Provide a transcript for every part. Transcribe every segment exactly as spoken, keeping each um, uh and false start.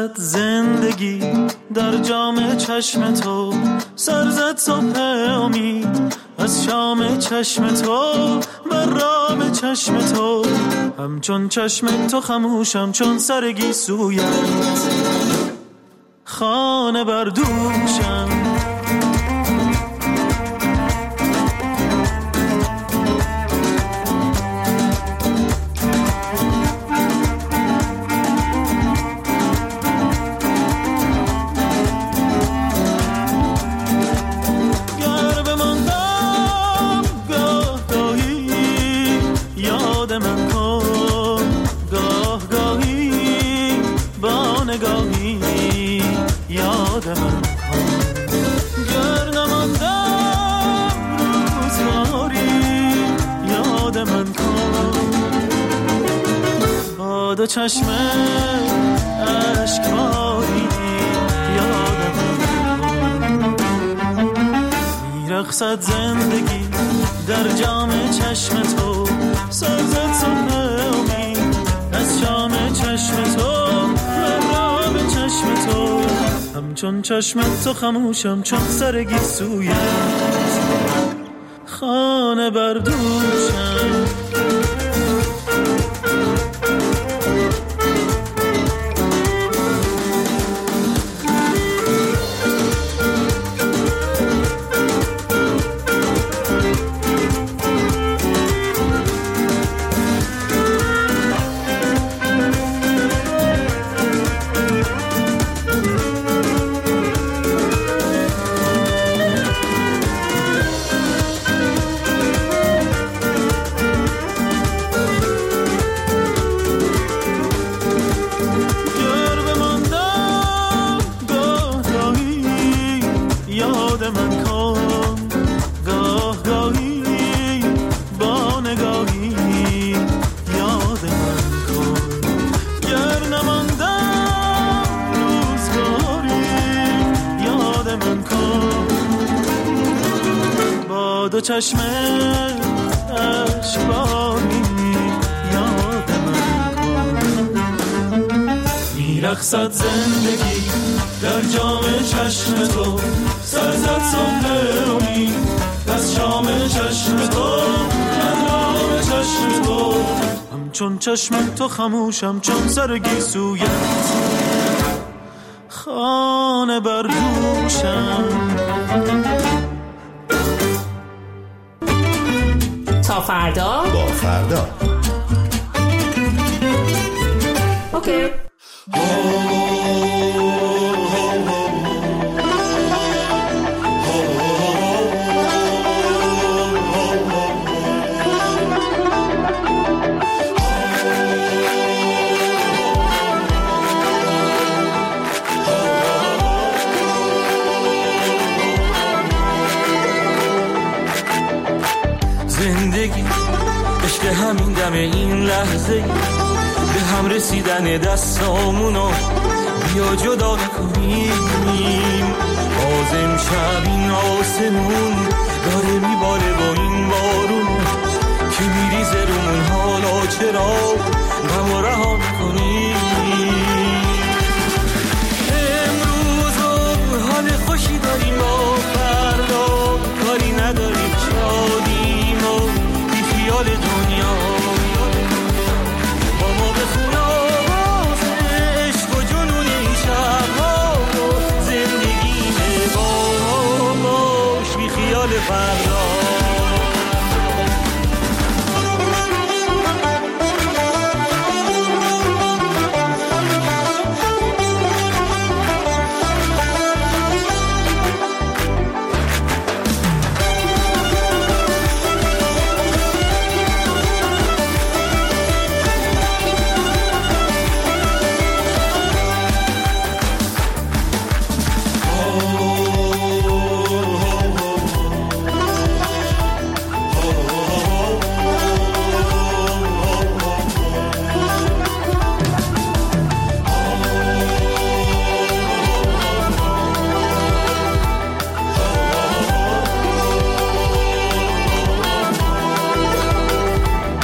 زد زندگی در جام چشم تو، سر زد صبح امید از شام چشم تو، بر رام چشم تو، همچون چشم تو خموشم چون سر گیسویت، خانه بر دوشم. دو چشم اشکباری یادم میرقصد زندگی در جام چشم تو، سر زد صبح امید از شام چشم تو، مرام چشم تو، همچون چشم تو خموشم چون سر گیسویت، خانه بر دوشم. دو چشم اشکباری یادم کن، میرقصد زندگی در جام چشم تو، سر زد صبح امید از شام چشم تو، مرام چشم تو، همچون چشم تو خموشم چون سر گیسویت، خانه بر دوشم. تا فردا با فردا اوکی. زندگی عشق همین دم این لحظه، به هم رسیدن دستامونو بیا جدا نکنیم، باز امشب این آسمون داره میباره با این بارون که میریزه رومون، حالا چرا غمو رها میکنیم؟ امروز رو حال خوشی داریم، با فردا کاری نداریم، شادیم و بی خیال دنیا، با ما بخون آواز عشق و جنون این شبها و زندگی با باش بی خیال فردا.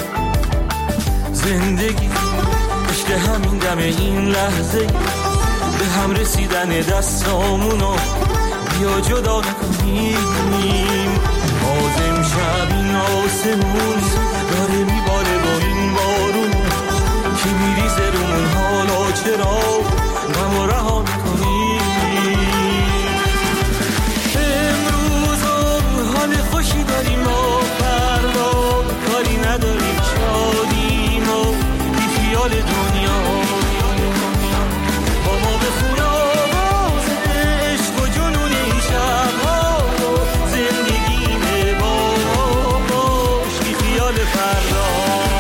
زندگی عشق همین دم این لحظه، هم رسیدن دستامونو بیا جدا نکنیم. باز امشب این آسمون داره میباره با این بارون که میریزه رومون، حالا چرا غم رها نکنیم. امروز حال خوشی داریم و فردا کاری نداریم، شادیم و بی خیال دنیا. با ما بخون آواز عشق و جنون این شبها و زندگیم با باش بی خیال فردا.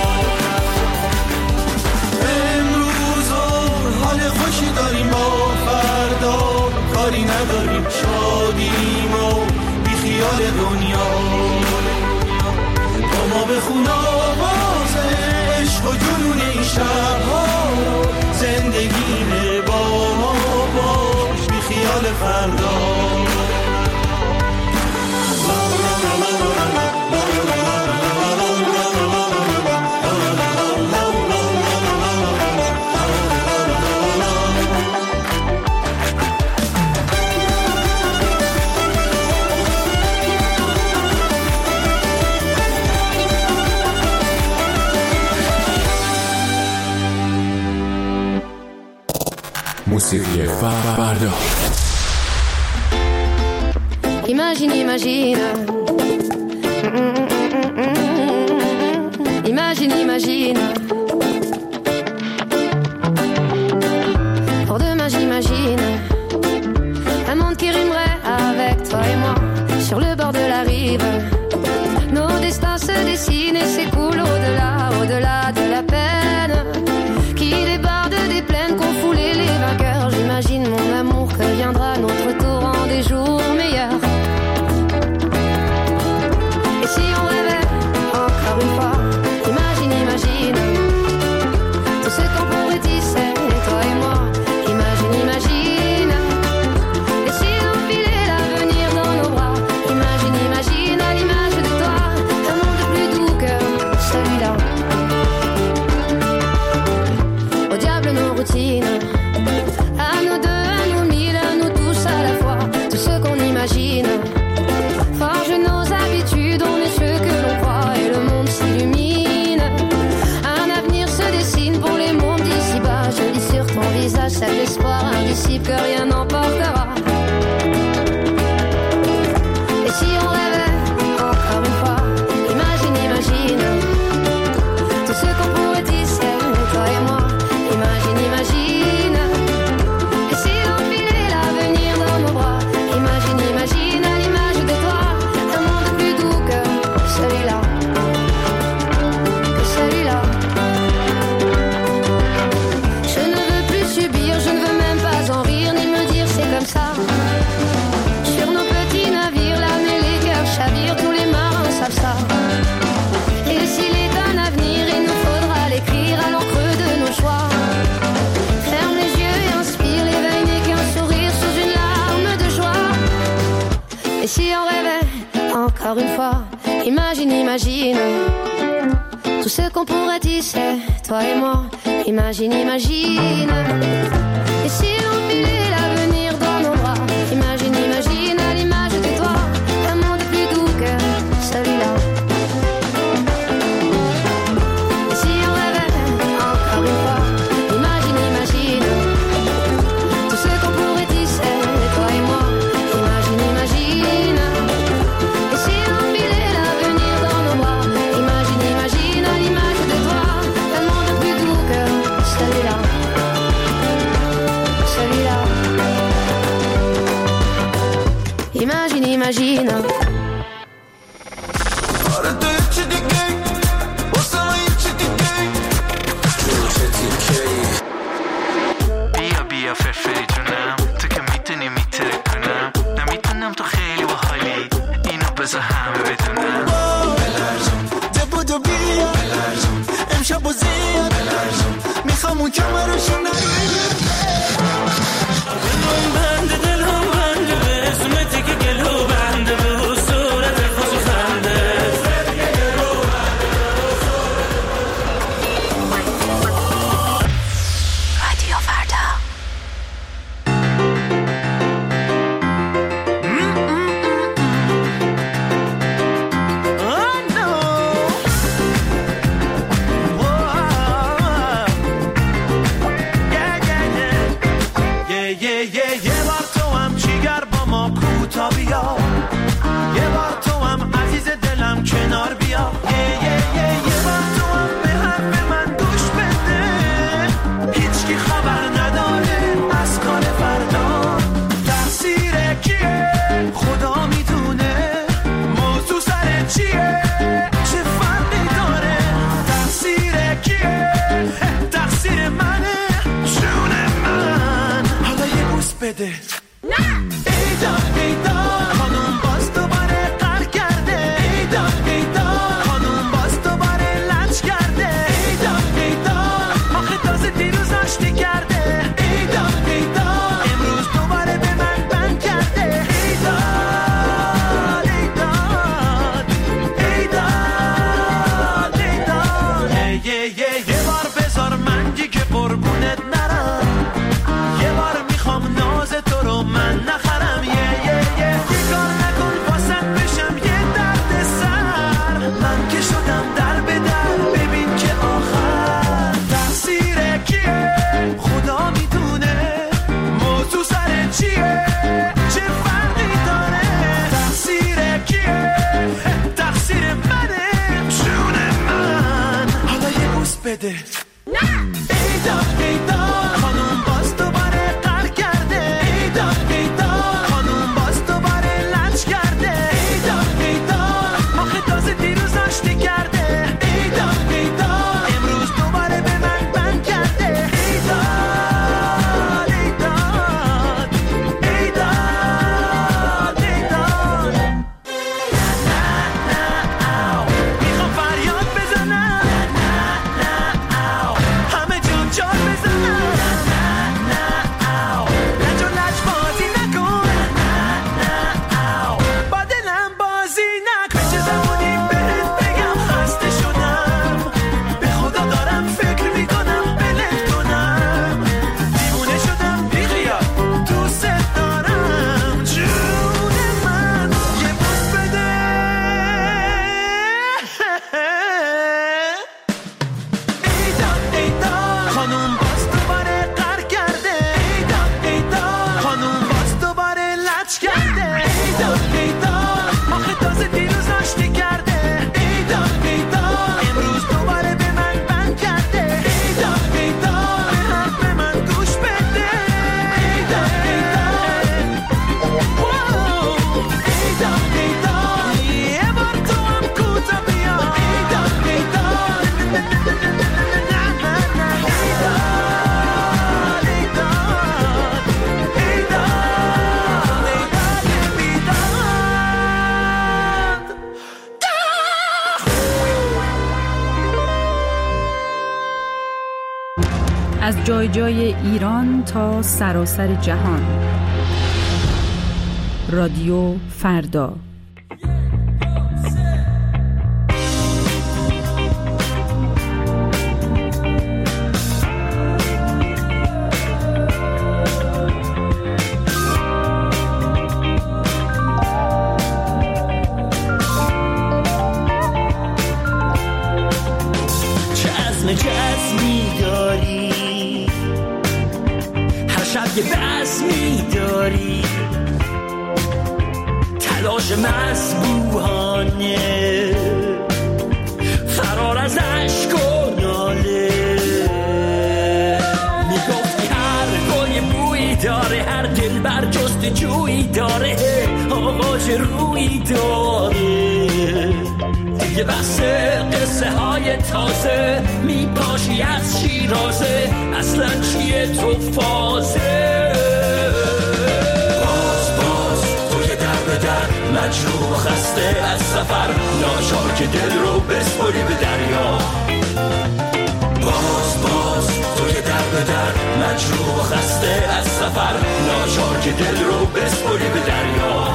امروز حال خوشی داریم با فردا کاری نداریم، شادیم و بی خیال دنیا. با ما بخون آواز عشق و جنون این شبها زندگی با ما باش بی خیال فردا. موسیقی فردا. Imagine, imagine. Imagine, imagine. Pour demain, j'imagine un monde qui rimerait avec toi et moi sur le bord de la rive. Nos destins se dessinent et s'écoulent au-delà, au-delà de la peine qui déborde des plaines qu'ont foulées les vainqueurs. J'imagine mon amour que viendra notre tour en des jours meilleurs. Et si on rêvait encore une fois, imagine, imagine tout ce qu'on pourrait tisser, toi et moi. Imagine, imagine. Et si on filait l'avenir dans nos bras, imagine, imagine à l'image de toi un monde plus doux que celui-là. Au diable nos routines, à nous deux, à nous mille, à nous tous à la fois. Tout ce qu'on imagine forge nos habitudes, on est ceux que l'on croit et le monde s'illumine. Un avenir se dessine pour les mondes d'ici-bas. Je lis sur ton visage cet espoir indicible que rien n'emportera. Et si on rêvait encore une fois, imagine, imagine tout ce qu'on pourrait tisser, toi et moi. Imagine, imagine. Et si on filait l'avenir dans nos bras, imagine, imagine à l'image de toi un monde plus doux que celui-là, que celui-là. Je ne veux plus subir, je ne veux même pas en rire ni me dire c'est comme ça. Sur nos petits navires, l'âme et les cœurs chavirent, tous les marins savent ça. Et s'il est un avenir, il nous faudra l'écrire à l'encre de nos choix. Ferme les yeux et inspire, l'éveil n'est qu'un sourire sous une larme de joie. Et si on rêvait encore une fois, imagine, imagine tout ce qu'on pourrait tisser, toi et moi. Imagine, imagine. Et si on filait l'avenir dans nos bras, imagine, imagine à l'image de toi un monde plus doux que celui-là. Et si on rêvait encore une fois, imagine, imagine tout ce qu'on pourrait tisser, toi et moi. Imagine, imagine. Et si on filait l'avenir dans nos bras, imagine, imagine à l'image de toi un monde plus doux que celui-là, celui-là. Imagine, imagine. بیا بیا فرفری جونم، تو که میتونی میتره کنم، نمیتونم تو خیلی باحالی، اینو بذار همه بدونم. بلرزون دبودو بیا بلرزون، امشب و زیاد بلرزون، میخوام اون کمرشو نگیرم. دلم بنده دلم بنده به اسمتی که گلو بنده به صورت خوش خنده. رادیو فردا. بده. ایدا ایدا خانوم باز دوباره قهر کرده. ایدا ایدا خانوم باز دوباره لج کرده. ایدا ایدا آخه تازه دیروز آشتی کرده. ایدا ایدا امروز دوباره به من بند کرده. ایدا ایدا ایدا ایدا یه یه یه بار بذار من دیگه قربونت نرم. یه بار میخوام ناز تو رو من نخرم. یه یه یه یه کار نکن واسط بشم یه درد سر. من که شدم در به در ببین که آخر تقصیر کیه خدا میدونه. موضوع سر چیه چه فرقی داره. تقصیر کیه تقصیر منه جون من. حالا یه بوس بده. ایدا ایدا خانوم باز دوباره قهر کرده. ایدا ایدا خانوم باز دوباره لج کرده. ایدا ایدا آخه تازه دیروز آشتی کرده. ایدا ایدا امروز دوباره به من بند کرده. ایدا ایدا ایدا ایدا نه نه او میخوام فریاد بزنم. همه جون جان بزنم. لج و لج بازی نکن. با دلم بازی نکن. چه زمانی بهت بگم خسته شدم. به خدا دارم فکر میکنم بلت کنم. دیوونه شدم بی خیال دوست دارم جون من. یه بوس بده. ایدا ایدا خانوم باز دوباره قهر کرده. ایدا ایدا خانوم باز دوباره لج کرده. ایدا ایدا آخه تازه دیروز آشتی کرده. ایدا ایدا امروز دوباره به من بند کرده. ایدا ایدا به حرف من گوش بده. ایدا ایدا واو. ایدا ایدا یه بار تو هم کوتا بیا. ایدا ایدا نه نه نه ایدا ایدا ایدا از جای جای ایران تا سراسر جهان. رادیو فردا. چه عزم چه عزمی داری. هر شب یه بزمی داری. تلاش مسبوحانه فرار از عشق و ناله. میگفتی هر گل یه بویی داره. هر دل بر جست جویی داره. آغاز رویی داره. دیگه بس قصه های تازه. میپاشی از شیرازه. اصلا چیه تو فازه. باز باز تو که در به در مجروح و خسته از سفر. ناچار که دل رو بسپری به دریا. باز باز تو که در به در مجروح و خسته از سفر. ناچار که دل رو بسپری به دریا.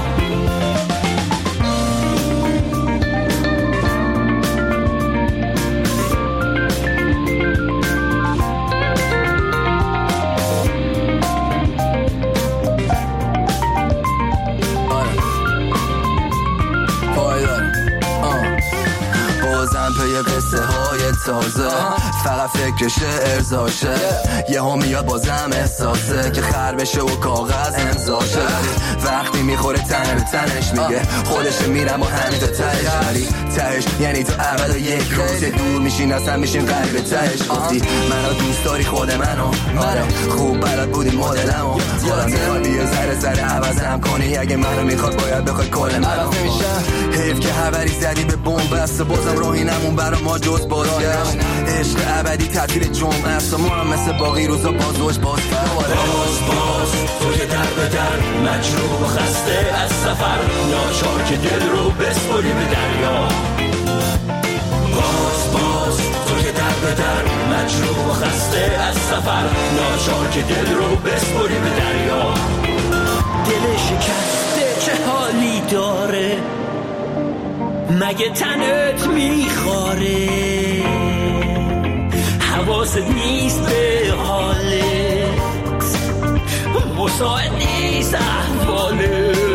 پی قصه های تازه. فقط فکر شعر زاشه. یه ها میاد بازم احساسه که خر بشه و کاغذ امضاشه. وقتی میخوره تن به تنش میگه خودش میرم و همین تا تهش. ولی تهش یعنی تو اول و یک روز دور میشین اصلا میشین قلب تهش گفتی منو دوست داری خود منو آره خوب بلد بودی مدلمو یادم میاد یه ذره ذره عوضم کنی اگه منو میخواد باید بخوای کل منو حیف که خبری زدی به بمب بسته بازم راهی نمون برا ما جز بارانم عشق ابدی تعطیل جمعه است و ما هم مثل باقی روزا بازوش باز فرواره باز باز تو که در به در مجروح و خسته از سفر ناچار که دل رو بسپاری به دریا باز باز تو که در به در مجروح و خسته از سفر ناچار که دل رو بسپاری به دریا دل شکسته چه حالی داره مگه تنت میخواره حواست نیست به حالت مساعد نیست احوالت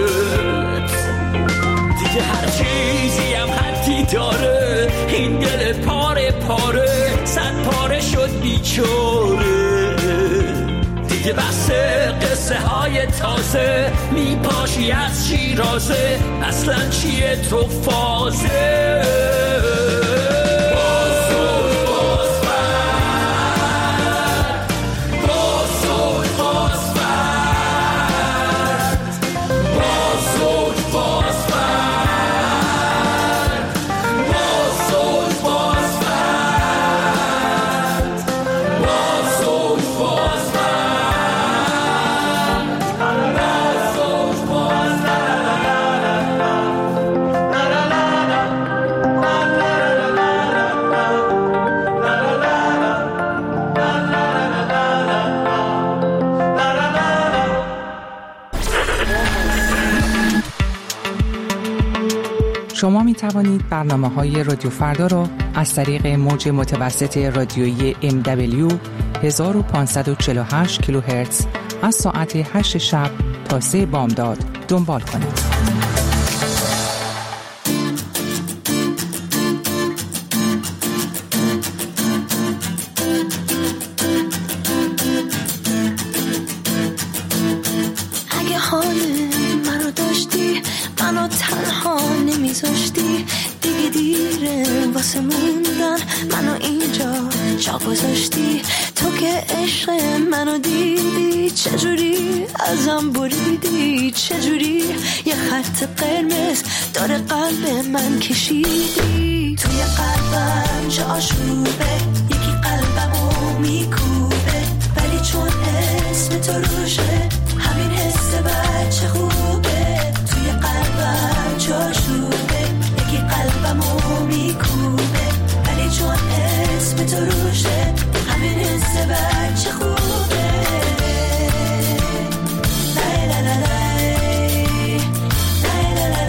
دیگه هر چیزی هم حدی داره این دل پاره پاره صد پاره شد بیچاره دیگه بس قصه های تازه میپاشی از شیرازه اصلا چیه تو فازه شما می توانید برنامه‌های رادیو فردا را از طریق موج متوسط رادیویی ام دبلیو هزار و پانصد و چهل و هشت کیلوهرتز از ساعت هشت شب تا سه بامداد دنبال کنید. اگه حال منو داشتی منو تنها نمیذاشتی دیگه دیره واسه موندن منو اینجا جا گذاشتی تو که عشق منو دیدی چجوری ازم بریدی چجوری یه خط قرمز داره قلب من کشیدی توی قلبم جاشوبه یکی قلبمو میکوبه ولی چون اسم تو روشه همین حس بچه خوبه توی قلبم جاشوبه یکی قلبمو میکوبه ولی چون اسم تو روشه همین حس بچه خوبه لای لای لای لای لای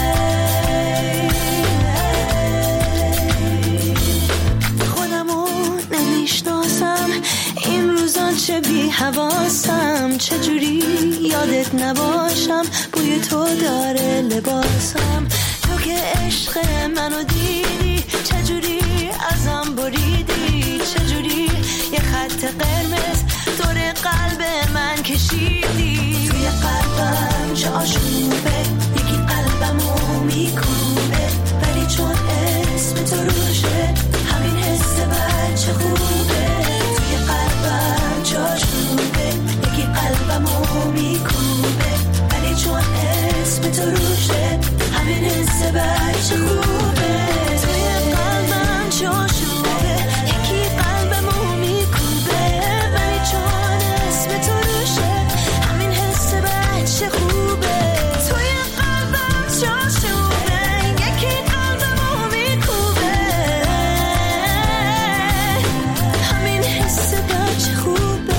لای خودمو نمیشناسم این روزان چه بی حواسم چجوری یادت نباشم بوی تو داره لباسم تو که عشق منو دیدی چجوری ازم بریدی چجوری یه خط قرمز دور قلب من کشیدی توی قلبم جاشوبه یکی قلبمو میکوبه ولی چون اسم تو روشه همین حس بچه خوبه توی قلبم جاشوبه یکی قلبمو میکوبه ولی چون اسم تو روشه همین حس بچه خوبه توی قلبم جاشوبه یکی قلبمو میکوبه ولی چون اسم تو روشه همین حس بچه خوبه توی قلبم جاشوبه یکی قلبمو میکوبه همین حس بچه خوبه.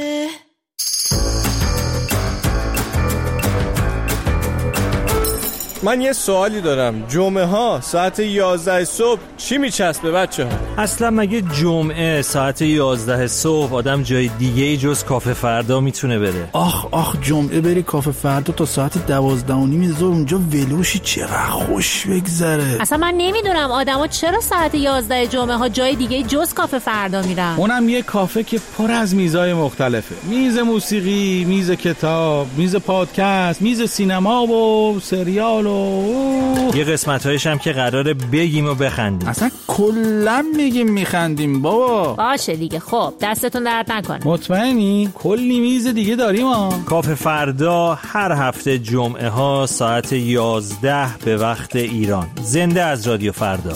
من یه سوالی دارم، جمعه ها ساعت یازده صبح چی میچسبه بچه ها؟ اصلا مگه جمعه ساعت یازده صبح آدم جای دیگه جز کافه فردا میتونه بره؟ آخ آخ جمعه بری کافه فردا تا ساعت دوازده و نیم ظهر اونجا ولوشی چقدر خوش بگذره. اصلا من نمیدونم آدما چرا ساعت یازده جمعه ها جای دیگه جز کافه فردا میرن. اونم یه کافه که پر از میزای مختلفه، میز موسیقی، میز کتاب، میز پادکست، میز سینما و سریال و یه قسمت هایش هم که قراره بگیم و بخندیم. اصلا کلن میگیم میخندیم بابا. باشه دیگه. خب دستتون درد نکنه. مطمئنی؟ کلی میز دیگه داریم ها. کافه فردا هر هفته جمعه ها ساعت یازده به وقت ایران، زنده از رادیو فردا.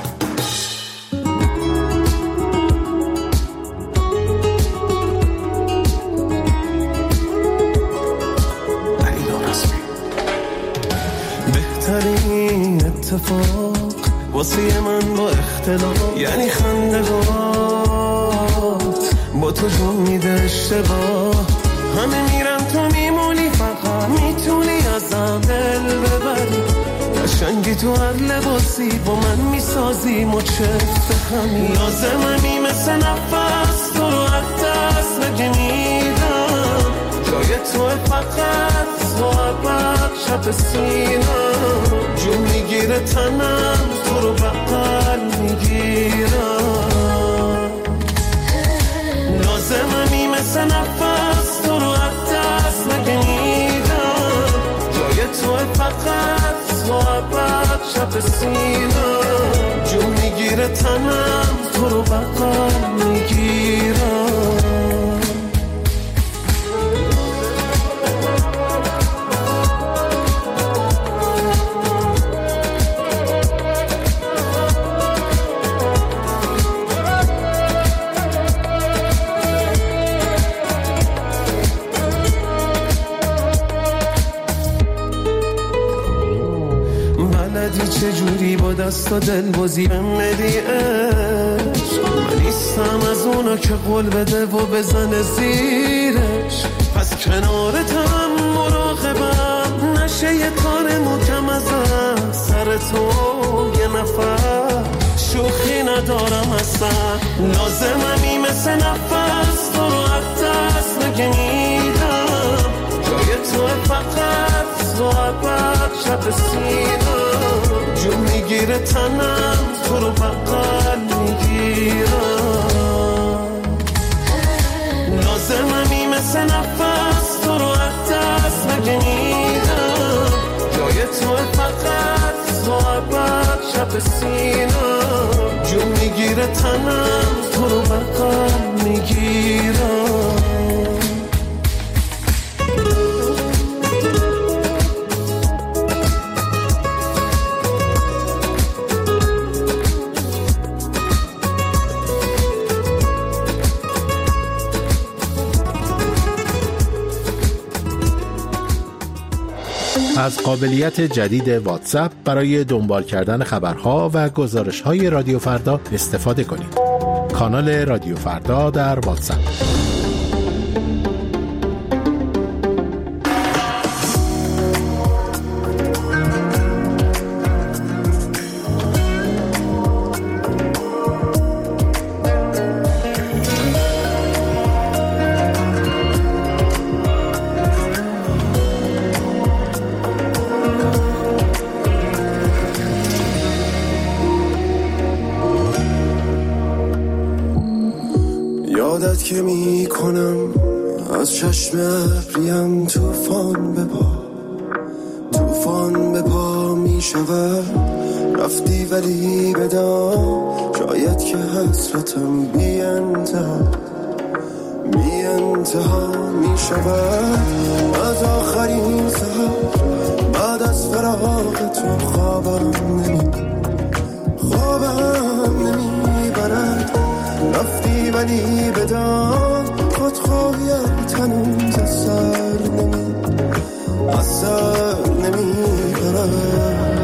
بهترین اتفاق واسه من با اختلاف یعنی خندگات با تو جون میده اشتباه. همه میرن تو میمونی، فقط میتونی ازم دل ببری. قشنگی تو هر لباسی با من میسازی مچفت همین. لازممی مثل نفس تو رو از دست نگمیدم. جای تو فقط تو عبد شب سینم. جون میگیره تنم تو رو بغل میگیرم. لازممی مثل نفس تو رو از دست نگمیدم. جای تو فقط تو عبد شب سینم. جون میگیره تنم تو رو بغل میگیرم. چجوری با دست و دل بازی بمدی عشق. من نیستم از اونا که قول بده و بزنه زیرش. پس کنارتم مراقبم نشه یه کار محکم ازم. سر تو یه نفر شوخی ندارم اصلا. لازممی مثل نفس تو رو از دست نگمیدم. جای تو فقط تو عبد شب سینم. جون میگیره تنم تو رو بغل میگیرم. لازممی مثل نفس تو رو از دست نگمیدم. جای تو فقط تو عبد شب سینم. جون میگیره تنم تو رو بغل میگیرم. از قابلیت جدید واتساپ برای دنبال کردن خبرها و گزارش‌های رادیو فردا استفاده کنید. کانال رادیو فردا در واتساپ. یادت که می کنم از چشم ابریم توفان به پا توفان به پا می شود. رفتی ولی بدان شاید که حسرتم بی انتها بی انتها می شود. از آخرین سحر بعد از فراق تو خوابم نمی خوابم نمی برد. رفتی ولی بدان خودخواهیت هنوز از سر نمی از سر نمی برد.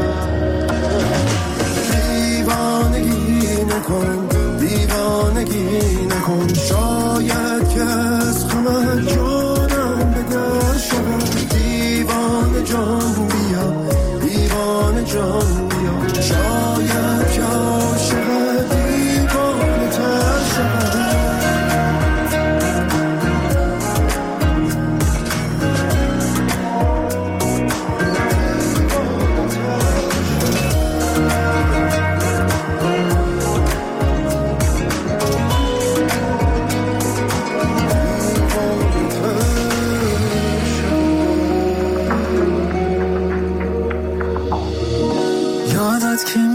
دیوانگی نکن دیوانگی نکن. شاید که از خمر جانم به در شود. دیوانه جان بیا دیوانه جان بیا. شاید که عاشق دیوانه تر شود.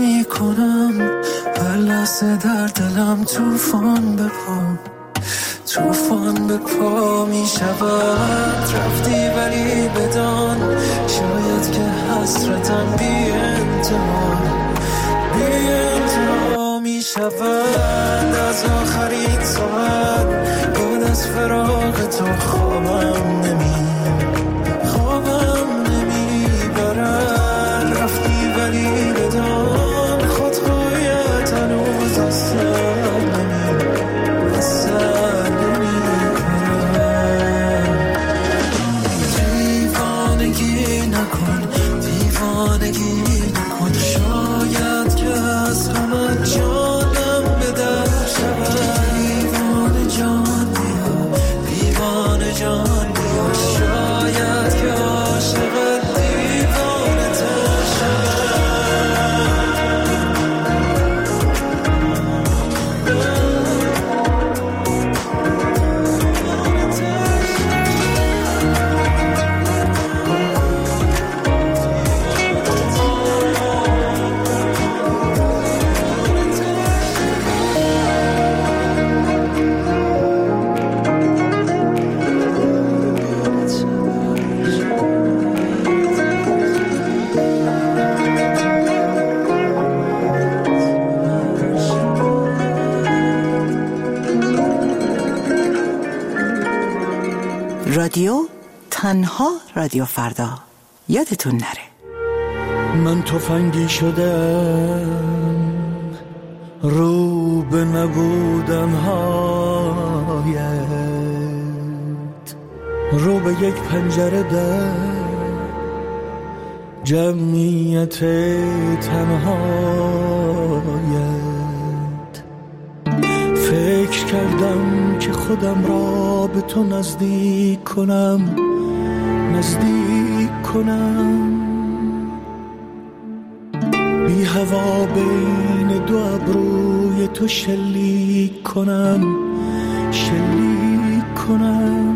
نمی کنم، هر لحظه در دلم توفان به پا، توفان به پا می شود. رفتی ولی بدان شاید که حسرتم بی انتها، بی انتها می شود. از آخرین ساعت بعد از فراق تو خوابم نمی خوابم نمی برد. رفتی ولی بدان خودخواهیت هنوز از سر نمی از سر نمی برد. دیوانگی نکن، دیوانگی نکن، شاید که از همه جانم به در شود. دیوانه جان بیا، دیوانه جان بیا، شاید که عاشق دیوانه تر شود. رادیو تنها رادیو فردا، یادتون نره. من تفنگی شدم رو به نبودن هایت، رو به یک پنجره در جمعیت تنهایت. فکر کردم که خودم را به تو نزدیک کنم، نزدیک کنم، بی هوا بین دو ابروی تو شلیک کنم، شلیک کنم.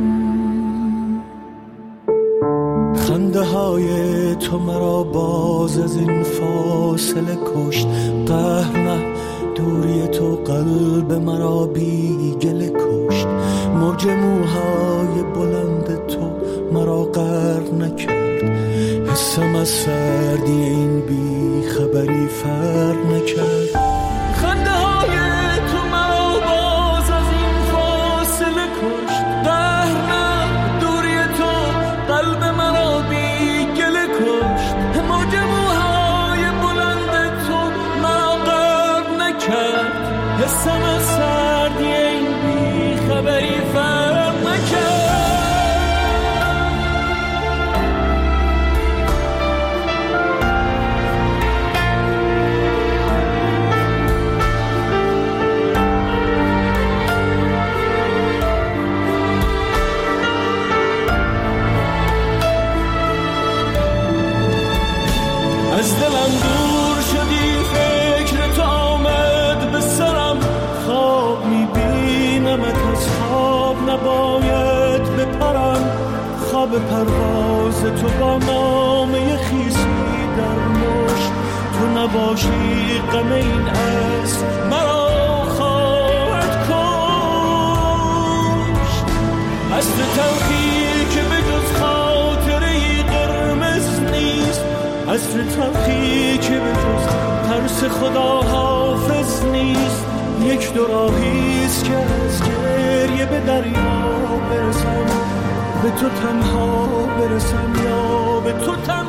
خنده های تو مرا باز از این فاصله کشت، قهر نه دوری تو قلب مرا بی گله کشت. موج موهای بلند تو مرا غرق نکرد، حسم از سردی این بی خبری فرق نکرد. خنده های تو مرا باز از این فاصله کشت، قهر نه دوری تو قلب مرا بی گله کشت. موج موهای بلند تو مرا غرق نکرد، حسم از سردی این بی خبری فرق نکرد. از دلم دور شدی، فکر تو آمد به سرم، خواب میبینمت از خواب نباید بپرم. خواب پرواز تو با نامه خیسی در مشت، تو نباشی غم این از مرا خواهد کشت. از تو تلخی که به جز خاطره قرمز نیست، از تو تلخی که به جز ترس خدا حافظ نیست. یک دو راهیست که از گریه به دریا برسم، به تو تنها برسم یا به تو تنها